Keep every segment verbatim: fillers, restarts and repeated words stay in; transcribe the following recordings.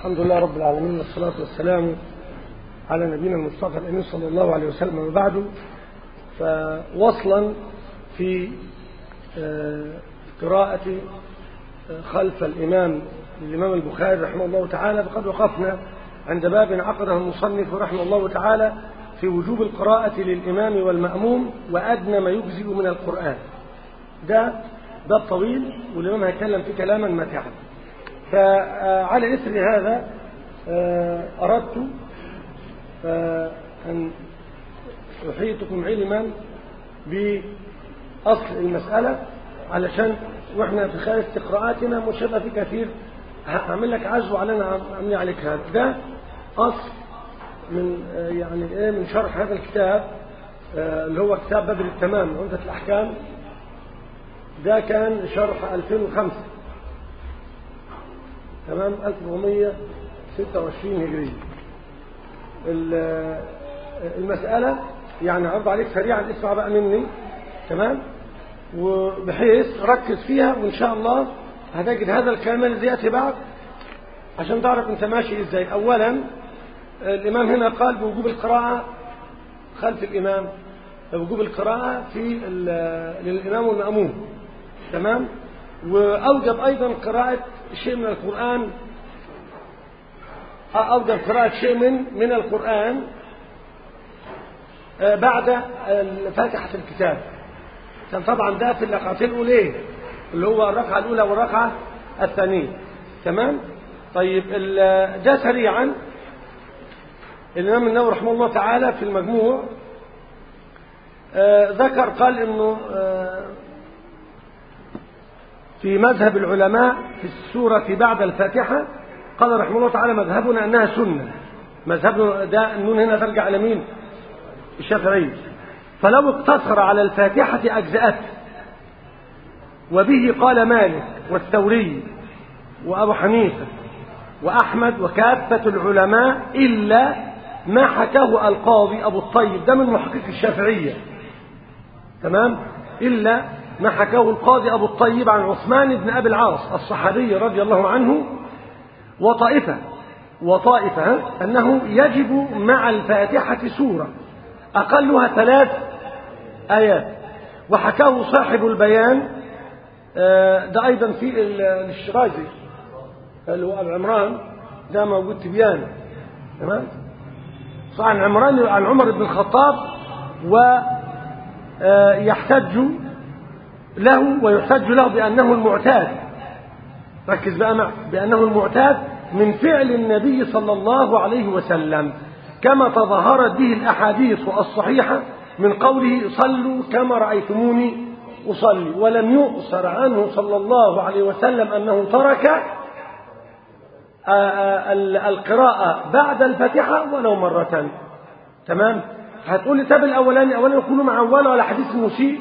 الحمد لله رب العالمين، والصلاة والسلام على نبينا المصطفى الأمين صلى الله عليه وسلم. وبعد، فوصلا في قراءة خلف الإمام الإمام البخاري رحمه الله تعالى، فقد وقفنا عند باب عقده المصنف رحمه الله تعالى في وجوب القراءة للإمام والمأموم وأدنى ما يجزئ من القرآن. ده ده الطويل، والإمام هيتكلم فيه كلاما ماتعا. فعلى إثر هذا أردت أن أحيطكم علما بأصل المسألة، علشان وإحنا في خلال استقراءاتنا مش هيبقى في كثير هعمل لك عزو علينا أعمل عليك هذا. ده أصل من يعني إيه من شرح هذا الكتاب اللي هو كتاب بدر التمام عمدة الأحكام. ده كان شرح ألفين وخمسة، تمام، ألف وأربعمائة وستة وعشرين هجرية. المسألة يعني عرض عليك سريعا، اسمع بقى مني، تمام، وبحيث ركز فيها، وإن شاء الله هتجد هذا الكلام الذي يأتي بعد عشان تعرف أنت ماشي إزاي. أولا، الإمام هنا قال بوجوب القراءة خلف الإمام، بوجوب القراءة في للإمام والمأموم، تمام، وأوجب أيضا قراءة شيء من القرآن، أوجب قراءة شيء من من القرآن بعد فاتحة الكتاب. كان طبعا ده في الركعتين الأولى، اللي هو الركعة الأولى والركعة الثانية، تمام. طيب، ده سريعا. الإمام النووي رحمه الله تعالى في المجموع ذكر، قال إنه في مذهب العلماء في السورة بعد الفاتحة، قال رحمه الله تعالى مذهبنا أنها سنة. مذهبنا ده النون هنا ترجع إلى مين؟ الشافعي. فلو اقتصر على الفاتحة أجزأته، وبه قال مالك والثوري وأبو حنيفة وأحمد وكافة العلماء إلا ما حكاه القاضي أبو الطيب، ده من محقق الشافعية، تمام، إلا ما حكاه القاضي أبو الطيب عن عثمان بن أبي العاص الصحابي رضي الله عنه وطائفة وطائفة أنه يجب مع الفاتحة سورة أقلها ثلاث آيات. وحكاه صاحب البيان، ده أيضا في الشرازي اللي هو أبو عمران، ده موجود تبيان، تمام، عن عمران عن عمر بن الخطاب، ويحتج له ويحتج له بأنه المعتاد، ركز بقى معه، بأنه المعتاد من فعل النبي صلى الله عليه وسلم، كما تظاهرت به الأحاديث الصحيحة من قوله صلوا كما رأيتموني أصلي. ولم يؤثر عنه صلى الله عليه وسلم أنه ترك القراءة بعد الفاتحة ولو مرة، تمام. هتقول لي طب الأولاني أولا يكونوا معولة ولا حديث مسيء؟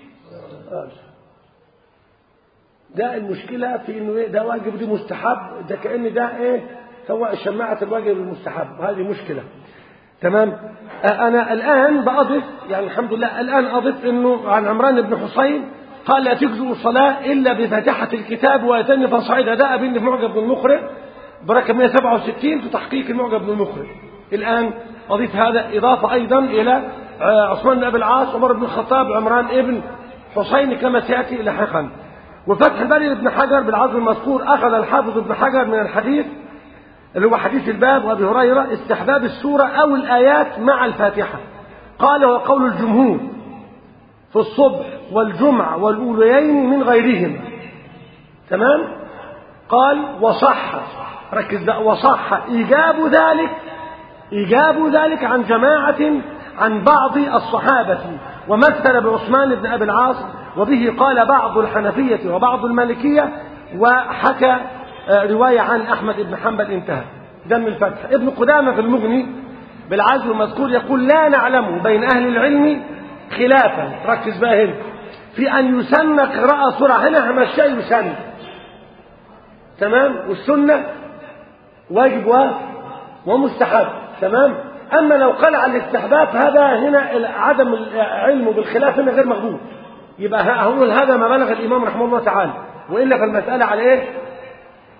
ده المشكلة في إنه إيه، ده واجب دي مستحب، ده كأن ده إيه سواء شماعة الواجب المستحب، هذه مشكلة، تمام. أنا الآن بأضف، يعني الحمد لله الآن أضف إنه عن عمران بن حسين قال لا تجزئ الصلاة إلا بفاتحة الكتاب وأتاني فصعد أداء بن في معجب بن المخرج برقم مئة وسبعة وستين في تحقيق المعجب بن المخرج. الآن أضيف هذا إضافة أيضا إلى عثمان بن أبي العاص، عمر بن الخطاب، عمران ابن حسين كما سيأتي لاحقا. وفتح الباري ابن حجر بالعزم المذكور أخذ الحافظ ابن حجر من الحديث اللي هو حديث الباب وأبي هريرة استحباب السورة أو الآيات مع الفاتحة. قال وقول الجمهور في الصبح والجمعة والأوليين من غيرهم، تمام. قال وصح، ركز بقى، وصح إيجاب ذلك إيجاب ذلك عن جماعة عن بعض الصحابة، ومثل بعثمان بن أبي العاص، وبه قال بعض الحنفية وبعض المالكية، وحكى رواية عن أحمد بن حنبل. انتهى. ده من الفتح. ابن قدامة في المغني بالعزم المذكور يقول لا نعلم بين أهل العلم خلافا، ركز بقى هنا، في أن يسمى قراءة سورة. هنا همشي يسمى، تمام، والسنة واجب ومستحب، تمام. أما لو قال على الاستحباب هذا هنا عدم العلم بالخلاف هنا غير مقبول، يبقى هقول هذا ما بلغ الإمام رحمه الله تعالى، وإلا فالمسألة على إيه؟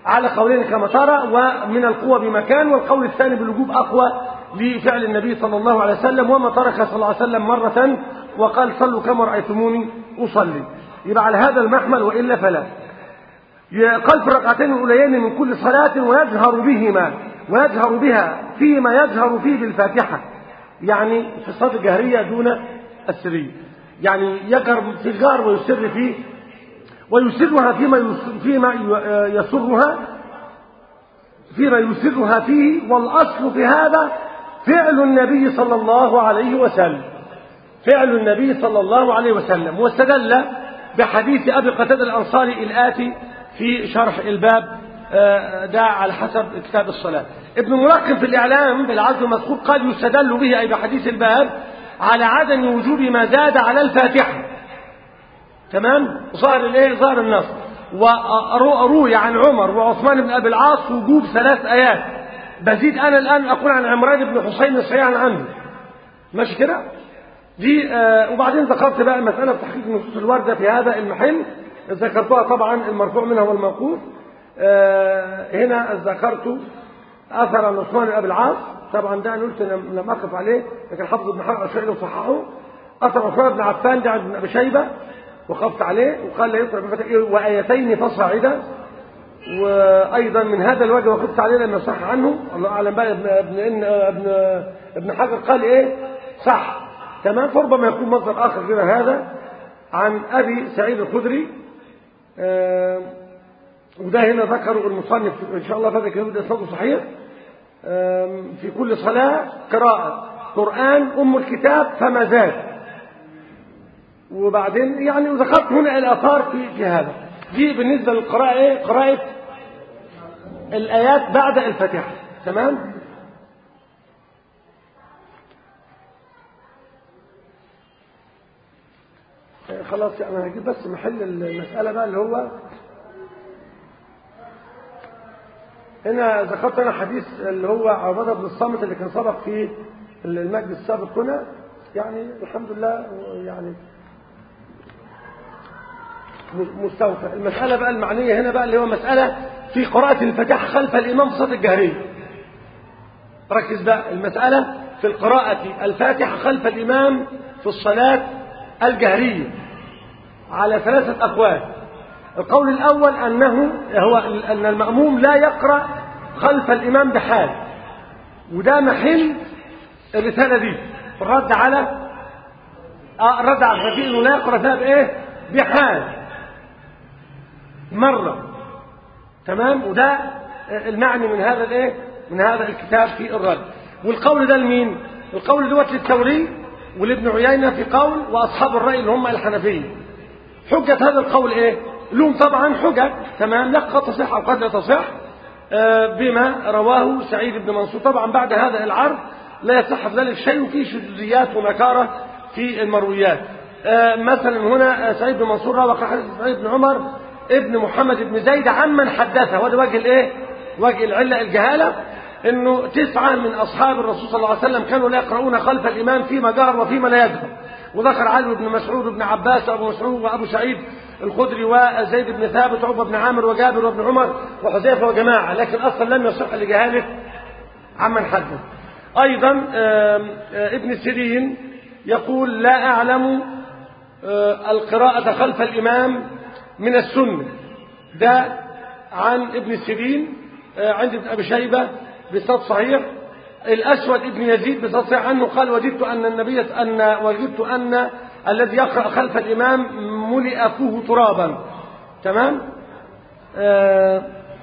على قولين كما ترى، ومن القوة بمكان، والقول الثاني بالوجوب أقوى لفعل النبي صلى الله عليه وسلم، وما ترك صلى الله عليه وسلم مرة وقال صلوا كما رأيتموني أصلي. يبقى على هذا المحمل، وإلا فلا. قال في الركعتين الأوليين من كل صلاة ويجهر بهما ويجهر بها فيما يجهر فيه بالفاتحة، يعني في الصلاة الجهرية دون السرية، يعني يجهر في الجهر ويسر فيه، ويسرها فيما فيما يسرها فيما يسرها فيه. والأصل في هذا فعل النبي صلى الله عليه وسلم، فعل النبي صلى الله عليه وسلم. واستدل بحديث أبي قتادة الأنصاري الآتي في شرح الباب، ده على حسب كتاب الصلاة. ابن الملقن في الإعلام بالعزم المذكور قال يستدل به أي بحديث الباب على عدم وجوب ما زاد على الفاتحة. تمام؟ ظاهر الايه؟ ظاهر النص. وروي عن عمر وعثمان بن أبي العاص وجوب ثلاث آيات، بزيد أنا الآن أقول عن عمران بن حسين صحيحا عنه. ماشي كده؟ دي آه وبعدين ذكرت بقى المسألة تحقيق النصوص الواردة في هذا المحل، ذكرتها طبعا المرفوع منها والموقوف. آه هنا ذكرت أثر عن عثمان بن أبي العاص، طبعا ده أنا قلت لم أقف عليه، لكن حافظ ابن حجر الشيخ وصححه. أثر عثمان بن عفان ده عند ابن أبي شيبة وقفت عليه، وقال لا يقرأ وآيتين فصاعدا. وأيضا من هذا الوجه وقفت عليه لما صح عنه، الله أعلم بقى ابن ابن ابن ابن حجر قال إيه؟ صح. تمام. فربما يكون مصدر آخر غير هذا عن أبي سعيد الخدري، آه وده هنا ذكره المصنف إن شاء الله فهذا كلام ده إسناده صحيح. آه في كل صلاة قراءة قرآن أم الكتاب فما زاد. وبعدين يعني ذكرت هنا الآثار في في هذا. دي بالنسبة للقراءة إيه؟ قراءة الآيات بعد الفاتحة. تمام. خلاص أنا هجيب بس محل المسألة بقى اللي هو هنا ذكرت أنا حديث اللي هو عبادة بن الصامت اللي كان سبق في المجلس السابق هنا، يعني الحمد لله يعني مستوفى. المسألة بقى المعنية هنا بقى اللي هو مسألة في قراءة الفاتحة خلف الإمام في الصلاة الجهرية. ركز بقى، المسألة في القراءة الفاتحة خلف الإمام في الصلاة الجهرية على ثلاثة أقوال. القول الأول أنه هو أن المأموم لا يقرأ خلف الإمام بحال، وده محل الرسالة دي الرد على الرد على الحنفية إنه لا يقرأ فيها بإيه؟ بحال مرة. تمام. وده المعني من هذا الإيه؟ من هذا الكتاب في الرد. والقول ده لمين؟ القول دوت للثوري ولابن عيينة في قول، وأصحاب الرأي اللي هم الحنفية. حجة هذا القول إيه؟ لهم طبعا حجج. تمام. لا قد تصح أو قد لا تصح بما رواه سعيد بن منصور. طبعا بعد هذا العرض لا يصح في ذلك شيء، وفيه شذوذيات ونكارة في المرويات. مثلا هنا سعيد بن منصور روى حديث سعيد بن عمر ابن محمد بن زيد عمن حدثه، وده وجه الايه؟ وجه العلة الجهالة، انه تسعة من اصحاب الرسول صلى الله عليه وسلم كانوا لا يقرؤون خلف الامام فيما جهر وفيما لا يجهر. وذكر علي بن مسعود وابن عباس وابو مسعود وابو سعيد الخدري وزيد بن ثابت وعقبة بن عامر وجابر وابن عمر وحذيفة وجماعة، لكن اصلا لم يصح لجهالة عمن حدث. ايضا ابن سيرين يقول لا اعلم القراءة خلف الامام من السنة، ده عن ابن سيرين عند ابن أبي شيبة بسند صحيح. الأسود ابن يزيد بسند صحيح عنه قال وجدت أن النبي أن وجدت أن الذي يقرأ خلف الإمام ملئ فوه ترابا. تمام. آه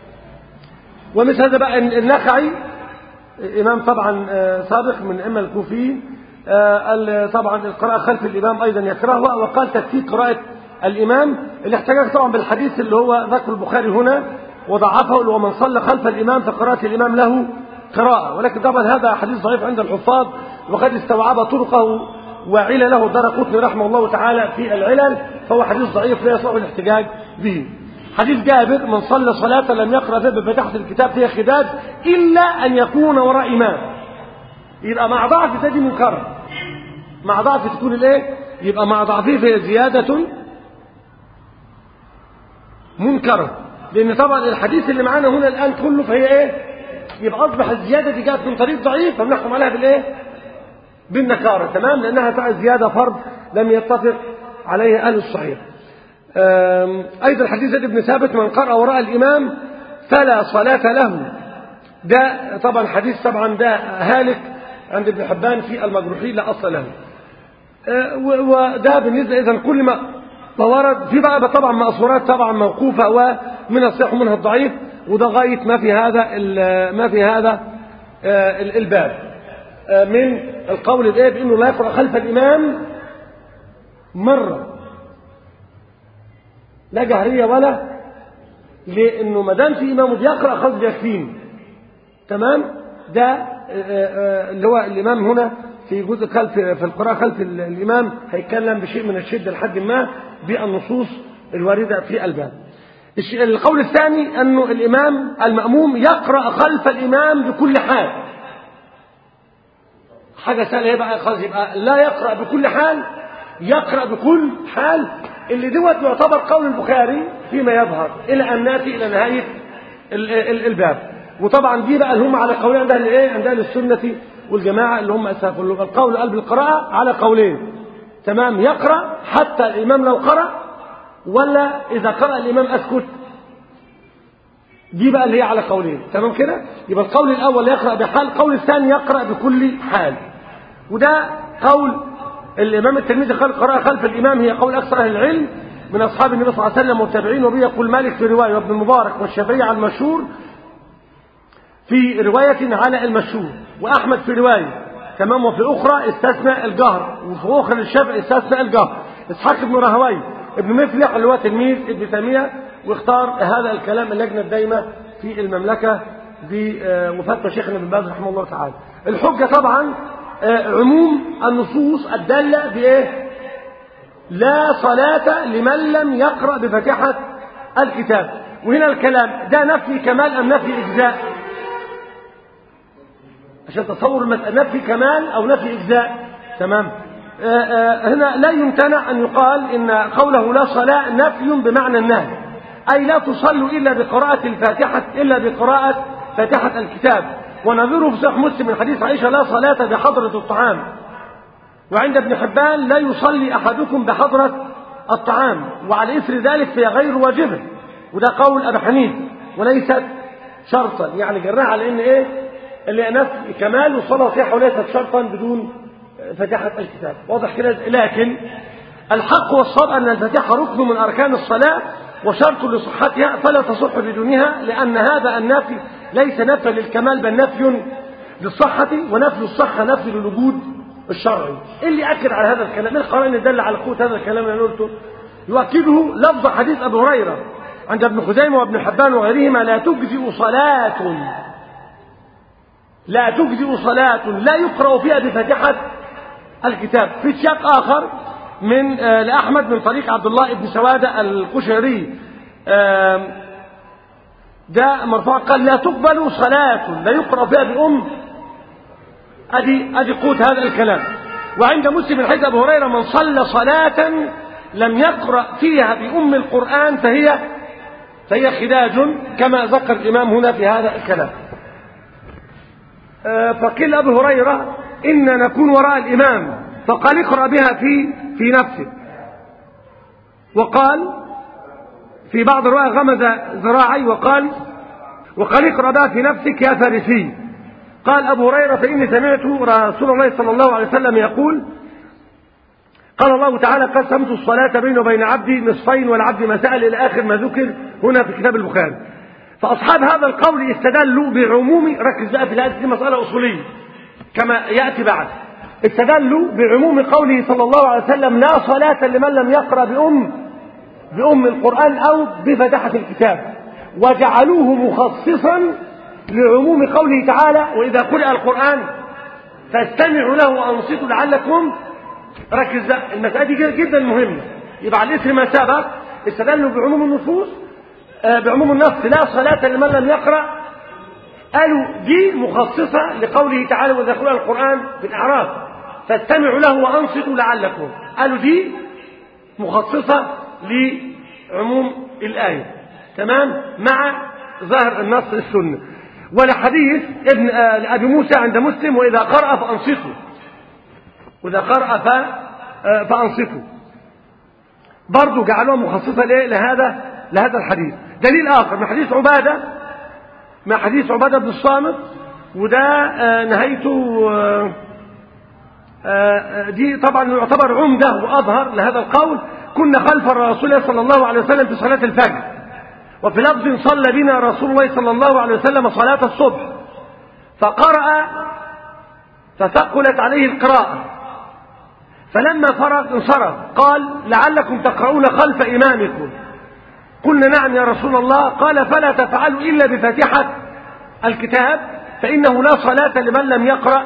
ومثل هذا بقى النخعي إمام طبعا سابق من أئمة الكوفيين، آه طبعا القراءة خلف الإمام أيضا يكرهها، وقال تكفي قراءة الإمام اللي احتجاج طبعا بالحديث اللي هو ذكر البخاري هنا وضعفه، اللي هو من صلى خلف الإمام فقراءة الإمام له قراءة. ولكن طبعا هذا حديث ضعيف عند الحفاظ، وقد استوعب طرقه وعلله الدارقطني رحمه الله تعالى في العلل، فهو حديث ضعيف لا يصح الاحتجاج به. حديث جابر من صلى صلاة لم يقرأ فيها بفتحة الكتاب فيها خداج إلا أن يكون وراء إمام. يبقى مع ضعف تجي منكر، مع ضعف تكون الايه؟ يبقى مع ضعفه فهي زيادة منكرة. لأن طبعا الحديث اللي معانا هنا الآن كله فهي إيه؟ يبقى أصبح الزيادة دي جاءت من طريق ضعيف فبنحكم عليها بالإيه؟ بالنكارة. تمام؟ لأنها زيادة فرض لم يتفق عليه أهل الصحيح. أيضا حديث زيد بن ثابت: من قرأ وراء الإمام فلا صلاة له. ده طبعا حديث طبعا ده هالك عند ابن حبان في المجروحين لا أصل له. وده بالنسبة إذن كل ما ورد في بقى طبعا مأثورات طبعا موقوفة ومن الصحيح ومنها الضعيف، وده غاية ما في هذا ما في هذا الباب من القول ده بأنه لا يقرأ خلف الإمام مرة لا جهرية ولا، لأنه ما دام في إمامه بيقرأ خلف بيكفين. تمام؟ ده اللي هو الإمام هنا في جزء خلف في القراءة خلف الإمام هيتكلم بشيء من الشدة لحد ما بالنصوص الواردة في الباب. القول الثاني أنه الإمام المأموم يقرأ خلف الإمام بكل حال. حاجة سهلة بقى خلاص، يبقى لا يقرأ بكل حال، يقرأ بكل حال. اللي دوت يعتبر قول البخاري فيما يظهر إلى أن نأتي إلى نهاية الباب. وطبعا دي بقى اللي هم على قولين عند الايه عند اهل السنه والجماعه اللي هم اساس اللغه. القول قلب القراءه على قولين. تمام؟ يقرا حتى الامام لو قرا، ولا اذا قرا الامام اسكت. دي بقى اللي هي على قولين. تمام كده؟ يبقى القول الاول يقرا بحال، القول الثاني يقرا بكل حال. وده قول الامام الترمذي قال قراءه خلف الامام هي قول اكثر اهل العلم من اصحاب النبي صلى الله عليه وسلم والتابعين، وبه يقول مالك في روايه وابن المبارك والشافعي على المشهور في رواية على المشهور، وأحمد في رواية. تمام؟ وفي أخرى استثنى الجهر، وفي أخرى للشافعي استثنى الجهر. إسحاق بن راهويه ابن مفلح اللي هو تلميذ ابن تيمية، واختار هذا الكلام اللجنة الدائمة في المملكة بوفاة شيخنا ابن باز رحمه الله تعالى. الحجة طبعا عموم النصوص الدالة بإيه؟ لا صلاة لمن لم يقرأ بفاتحة الكتاب. وهنا الكلام ده نفي كمال أم نفي إجزاء؟ عشان تصور المسألة نفي كمال أو نفي إجزاء. تمام؟ آآ آآ هنا لا يمتنع أن يقال إن قوله لا صلاة نفي بمعنى النهي، أي لا تصلوا إلا بقراءة الفاتحة إلا بقراءة فاتحة الكتاب. ونظيره في صحيح مسلم من حديث عائشة لا صلاة بحضرة الطعام. وعند ابن حبان لا يصلي أحدكم بحضرة الطعام، وعلى إثر ذلك فهي غير واجبة. وده قول أبي حنيفة وليست شرطا، يعني جرها على إن إيه اللي نفي كمال والصلاة صحيحة وليست شرطا بدون فاتحة الكتاب. واضح كده؟ لكن الحق والصواب أن الفاتحة ركن من أركان الصلاة وشرط لصحتها، فلا تصح بدونها، لأن هذا النفي ليس نفي للكمال بل نفي للصحة، ونفي الصحة نفي للوجود الشرعي. اللي أكد على هذا الكلام القرآن يدل على قوة هذا الكلام اللي قلته، يؤكده لفظ حديث أبي هريرة عند ابن خزيمة وابن حبان وغيرهما: لا تجزئ صلاة لا تجزئ صلاة لا يقرأ فيها بفاتحة الكتاب. في سياق آخر من لأحمد من طريق عبد الله بن سوادة القشيري ده مرفوع قال: لا تقبل صلاة لا يقرأ فيها بأم. أدي أدي قوة هذا الكلام. وعند مسلم من حديث أبي هريرة: من صلى صلاة لم يقرأ فيها بأم القرآن فهي فهي خداج، كما ذكر الإمام هنا في هذا الكلام. فقيل أبي هريرة: إن نكون وراء الإمام، فقال: اقرأ بها في في نفسك. وقال في بعض الرواية: غمز ذراعي وقال وقال اقرأ بها في نفسك يا فارسي. قال أبو هريرة: فإني سمعت رسول الله صلى الله عليه وسلم يقول: قال الله تعالى: قسمت الصلاة بيني وبين عبدي نصفين والعبد ما سأل، إلى آخر ما ذكر هنا في كتاب البخاري. فأصحاب هذا القول استدلوا بعموم، ركز بقى في الآية دي مسألة أصولية كما يأتي بعد، استدلوا بعموم قوله صلى الله عليه وسلم: لا صلاة لمن لم يقرأ بأم بأم القرآن أو بفتحة الكتاب، وجعلوه مخصصا لعموم قوله تعالى: وإذا قرأ القرآن فاستمعوا له وأنصتوا لعلكم. ركز، المسألة دي جدا مهمة. يبقى على الإثر ما سبق استدلوا بعموم النصوص بعموم النص لا صلاة لمن لم يقرأ، قالوا دي مخصصة لقوله تعالى: وإذا قرأ القرآن في الأعراف فاستمعوا له وأنصتوا لعلكم. قالوا دي مخصصة لعموم الآية. تمام، مع ظاهر النص السنة. ولحديث ابن أبي موسى عند مسلم وإذا قرأ فأنصتوا، وإذا قرأ فأنصتوا، برضو جعلوها مخصصة لهذا لهذا الحديث. دليل آخر من حديث عبادة، من حديث عبادة بن الصامت، وده نهايته دي طبعا يعتبر عمدة وأظهر لهذا القول. كنا خلف الرسول صلى الله عليه وسلم في صلاة الفجر، وفي لفظ صلى بنا رسول الله صلى الله عليه وسلم صلاة الصبح فقرأ فثقلت عليه القراءة، فلما فرغ انصرف قال لعلكم تقرؤون خلف إمامكم. قلنا نعم يا رسول الله. قال فلا تفعلوا إلا بفاتحة الكتاب فإنه لا صلاة لمن لم يقرأ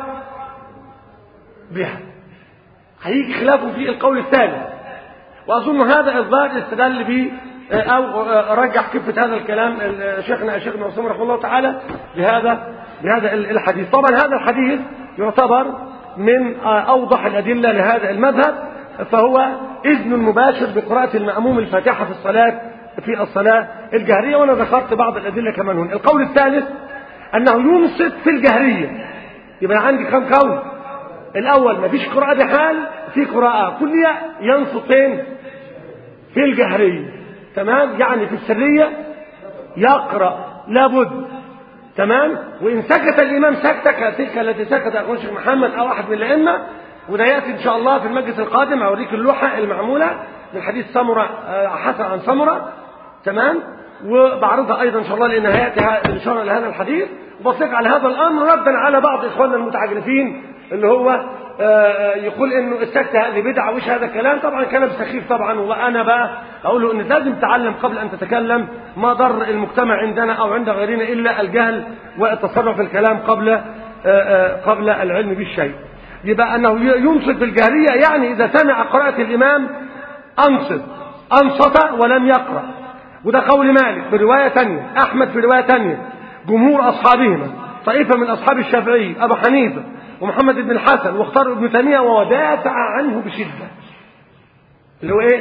بها. هيجي خلافه في القول الثالث، وأظن هذا الظاهر استدل به أو رجح كفة هذا الكلام شيخنا شيخنا عثمان رحمه الله تعالى بهذا بهذا الحديث. طبعا هذا الحديث يعتبر من أوضح الأدلة لهذا المذهب، فهو إذن مباشر بقراءة المأموم الفاتحة في الصلاة في الصلاة الجهرية، وأنا ذكرت بعض الأدلة كمان هنا. القول الثالث أنه ينصت في الجهرية. يبقى عندي كم قول؟ الأول ما فيش قراءة بحال، في قراءة كلية ينصتين في الجهرية، تمام، يعني في السرية يقرأ لابد، تمام. وإن سكت الإمام سكتة كتلك التي سكت أخوان الشيخ محمد أو أحد من الأئمة، وده يأتي إن شاء الله في المجلس القادم أوريك اللوحة المعمولة من حديث سمرة حسن عن سمرة، تمام، وبعرضها أيضا إن شاء الله لأن هيأتي الإشارة لهذا الحديث، وبصيغ على هذا الأمر ردا على بعض إخواننا المتعجرفين اللي هو يقول إنه السكتة هذه بدعة وإيش هذا الكلام. طبعا كلام سخيف طبعا، وأنا بقى أقول له إن لازم تتعلم قبل أن تتكلم. ما ضر المجتمع عندنا أو عند غيرنا إلا الجهل والتصرف في الكلام قبل قبل العلم بالشيء. يبقى أنه ينصت بالجهرية، يعني إذا سمع قراءة الإمام أنصت، أنصت ولم يقرأ. وده قول مالك في رواية ثانية، أحمد في رواية ثانية، جمهور أصحابهما، طائفة من أصحاب الشافعي، أبو حنيفة ومحمد بن الحسن واختار ابن تيمية ودافع عنه بشدة. اللي هو إيه؟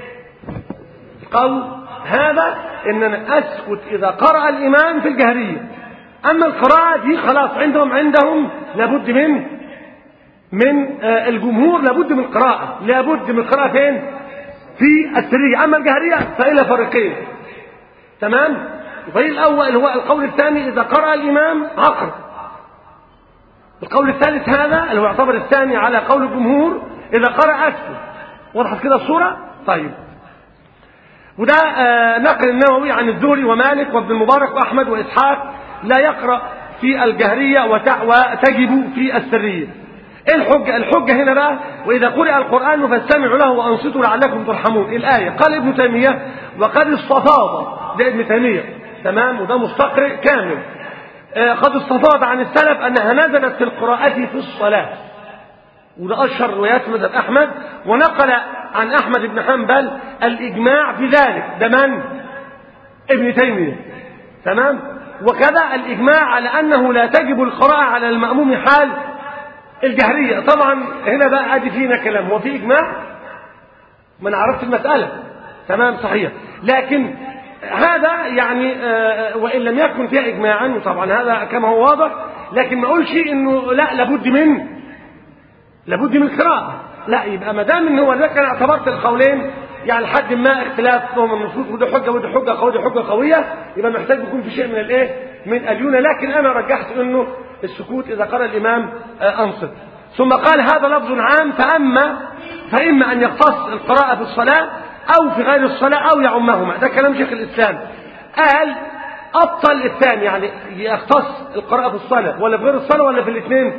القول هذا إن أنا أسكت إذا قرأ الإمام في الجهرية. أما القراءة دي خلاص عندهم عندهم لابد من من الجمهور لابد من قراءة، لابد من قراءة فين؟ في السرية. أما الجهرية فإلى فريقين، تمام. الفريق الأول هو القول الثاني إذا قرأ الإمام أقرأ. القول الثالث هذا اللي هو يعتبر الثاني على قول الجمهور إذا قرأ أسكت. وضحت كده الصورة؟ طيب. وده آه نقل النووي عن الزهري ومالك وابن المبارك وأحمد وإسحاق لا يقرأ في الجهرية وتجب في السرية. ايه الحجة؟ الحجة هنا بقى وإذا قرأ القرآن فاستمعوا له وأنصتوا لعلكم ترحمون. الآية قال ابن تيمية وقد استفاض، ده ابن تيمية، تمام، وده مستقرئ كامل. آه قد استفاض عن السلف أنها نزلت في القراءة في الصلاة، وده أشهر روايات مذهب أحمد. ونقل عن أحمد بن حنبل الإجماع في ذلك، ده من؟ ابن تيمية، تمام. وكذا الإجماع على أنه لا تجب القراءة على المأموم حال الجهرية. طبعا هنا بقى ادي فينا كلام، هو في اجماع؟ ما انا عرفت المسألة، تمام، صحيح. لكن هذا يعني آه وان لم يكن فيها اجماعا، وطبعا هذا كما هو واضح، لكن ما اقولش انه لا لابد من لابد من قراءة، لا. يبقى ما دام ان هو ده كان اعتبرت القولين يعني لحد ما اختلاف فهم النصوص، وده حجه وده حجه قويه وده حجه قويه، يبقى محتاج يكون في شيء من الايه؟ من اليونه. لكن انا رجحت انه السكوت اذا قرأ الامام انصت. ثم قال هذا لفظ عام، فاما فاما ان يختص القراءه في الصلاه او في غير الصلاه او يعمهما. ده كلام شيخ الاسلام. قال ابطل الثاني، يعني يختص القراءه في الصلاه ولا في غير الصلاه ولا في الاثنين؟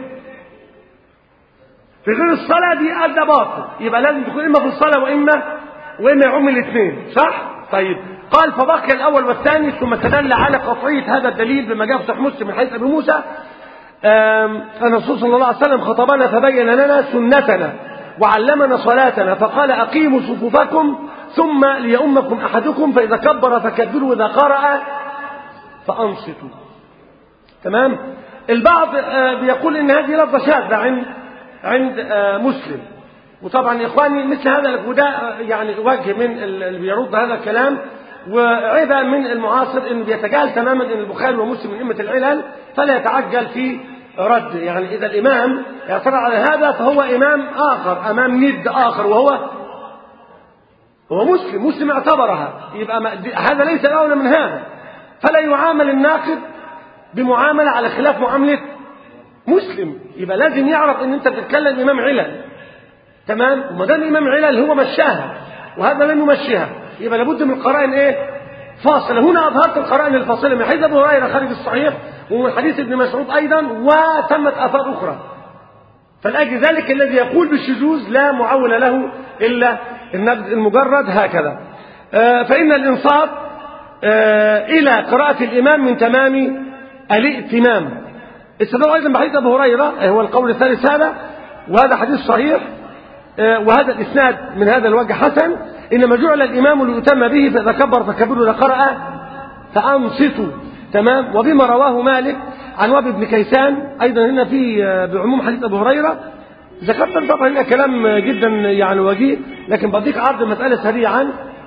في غير الصلاه دي قال ده باطل، يبقى لازم تكون اما في الصلاه واما واما يعم الاثنين، صح؟ طيب. قال فبقي الاول والثاني، ثم استدل على قطعيه هذا الدليل بما جاء في صحيح مسلم من حديث ابي موسى أن الرسول صلى الله عليه وسلم خطبنا فبين لنا سنتنا وعلمنا صلاتنا، فقال أقيموا صفوفكم ثم ليؤمكم أحدكم فإذا كبر فكبروا وإذا قرأ فأنصتوا، تمام. البعض بيقول إن هذه لفظة شاذة عند عند مسلم، وطبعا يا إخواني مثل هذا، وده يعني وجه من اللي بيرد هذا الكلام وعيبة من المعاصر انه بيتجاهل تماما ان البخاري ومسلم من ائمة العلل، فلا يتعجل في رد. يعني اذا الامام يعترض على هذا فهو امام اخر امام ند اخر، وهو هو مسلم مسلم اعتبرها، يبقى هذا ليس اولى من هذا. فلا يعامل الناقد بمعاملة على خلاف معاملة مسلم. يبقى لازم يعرف ان انت بتتكلم امام علل، تمام؟ وما دام امام علل هو مشاها وهذا لم يمشيها، يبقى لابد من قرائن ايه؟ فاصله. هنا اظهرت القرائن الفاصله من حديث ابو هريره خارج الصحيح ومن حديث ابن مسعود ايضا، وتمت اثار اخرى. فلاجل ذلك الذي يقول بالشذوذ لا معول له الا النقد المجرد هكذا. آه فان الانصات آه الى قراءه الامام من تمام الائتمام. استدل ايضا بحديث ابو هريره هو القول الثالث هذا، وهذا حديث صحيح وهذا الإسناد من هذا الوجه حسن. إنما جعل الإمام ليؤتم به، فإذا كبر فكبروا، إذا قرأ فأنصتوا، تمام؟ وبما رواه مالك عن وهب بن كيسان أيضا هنا في بعموم حديث أبو هريرة. ذكرت طبعا هنا كلام جدا يعني وجيه، لكن بديك عرض المسألة سريعا.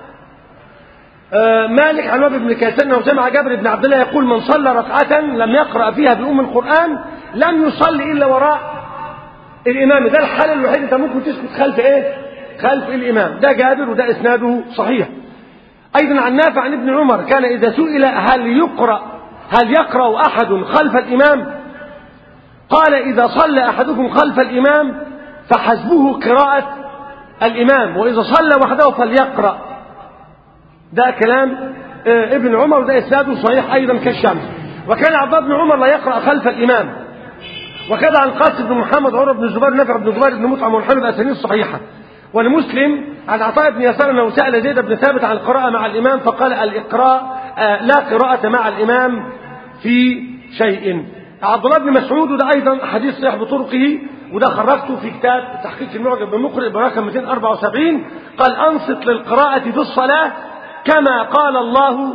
مالك عن وهب بن كيسان أنه سمع جابر بن عبد الله يقول: من صلى ركعة لم يقرأ فيها بأم القرآن لم يصلي إلا وراء الإمام. ده الحالة الوحيدة أنت ممكن تسكت خلف إيه؟ خلف الإمام. ده جابر وده إسناده صحيح. أيضا عن نافع عن ابن عمر كان إذا سئل هل يقرأ هل يقرأ أحد خلف الإمام قال: إذا صلى أحدكم خلف الإمام فحسبه قراءة الإمام، وإذا صلى وحده فليقرأ. ده كلام ابن عمر وده إسناده صحيح أيضا كالشمس. وكان عبد الله بن عمر لا يقرأ خلف الإمام. وكذا عن قاسم بن محمد عمر بن الزبير نافع بن الزبير بن مطعم والحمد الأسانيد الصحيحة. ولمسلم عن عطاء بن يسار أنه سأل زيد بن ثابت عن القراءة مع الإمام فقال: الإقراء آه لا قراءة مع الإمام في شيء. عبد الله بن مسعود وده أيضا حديث صحيح بطرقه، وده خرجته في كتاب تحقيق المعجم بالمقرئ برقم مئتين وأربعة وسبعين. قال: أنصت للقراءة في الصلاة كما قال الله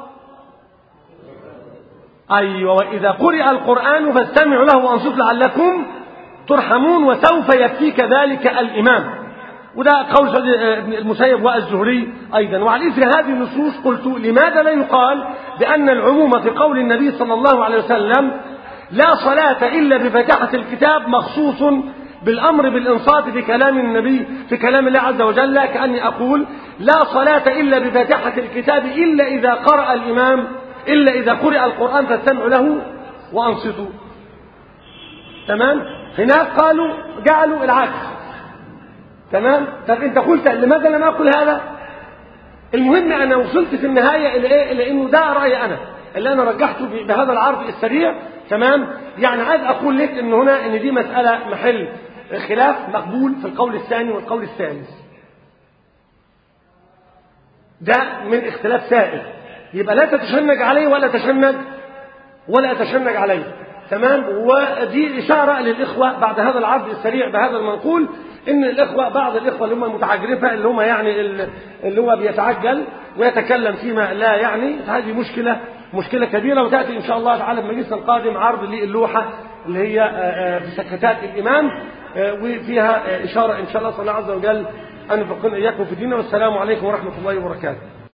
أيوة وإذا قرئ القرآن فاستمعوا له وأنصتوا لعلكم ترحمون وسوف يكفيك ذلك الإمام. وده قول ابن المسيب والزهري أيضا. وعلى إثر هذه النصوص قلت: لماذا لا يقال بأن العموم في قول النبي صلى الله عليه وسلم لا صلاة إلا بفاتحة الكتاب مخصوص بالأمر بالإنصات في كلام النبي في كلام الله عز وجل، كأني أقول: لا صلاة إلا بفاتحة الكتاب إلا إذا قرأ الإمام إلا إذا قرئ القرآن فاستمعوا له وأنصتوا. تمام؟ هناك قالوا جعلوا العكس. تمام؟ طب أنت قلت لماذا لم أقل هذا؟ المهم أنا وصلت في النهاية إلى إيه؟ إلى إنه ده رأيي أنا اللي أنا رجحته بهذا العرض السريع. تمام؟ يعني عايز أقول لك إن هنا إن دي مسألة محل خلاف مقبول في القول الثاني والقول الثالث. ده من اختلاف سائل، يبقى لا تتشنج عليه ولا تشنج ولا تشنج عليه. تمام؟ ودي إشارة للإخوة بعد هذا العرض السريع بهذا المنقول، إن الإخوة بعض الإخوة اللي هم المتعجرفة اللي هم يعني اللي هو بيتعجل ويتكلم فيما لا يعني، هذه مشكلة مشكلة كبيرة. وتأتي إن شاء الله تعالى في المجلس القادم عرض للوحة اللي هي في سكتات الإمام، وفيها إشارة إن شاء الله صلى الله عز وجل أن يفقهنا إياكم في الدين. والسلام عليكم ورحمة الله وبركاته.